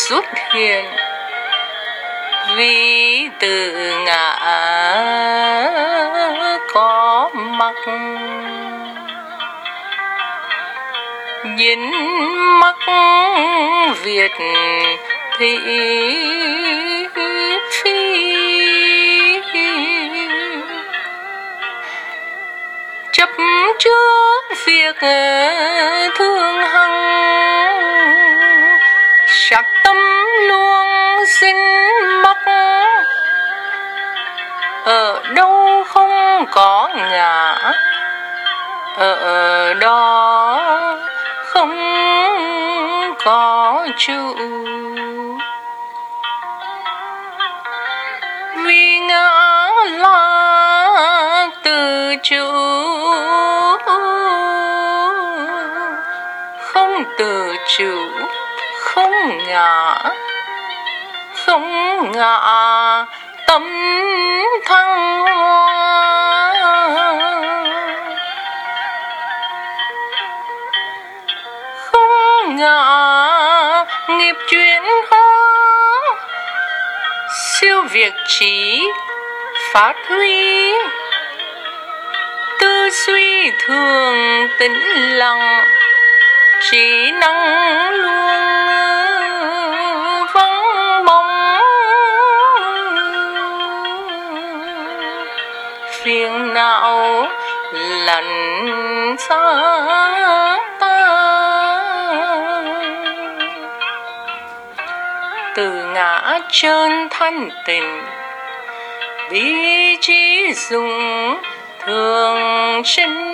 xuất hiện, vì từ ngã có mặt, dính mắc Việt thị phi, chấp trước việc thương hằng, sắc tâm luôn sinh mắc, ở đâu không có ngã, ở đó không có trụ. Vì ngã là tự chủ, không tự chủ không ngã, không ngã tâm thăng hoa. Không ngã nghiệp chuyển hóa, siêu việt trí phát huy, tư duy thường tĩnh lặng, trí năng luôn vắng bóng, phiền não lẩn xa ta. Từ ngã trơn thanh tịnh, bí trí dùng thường sinh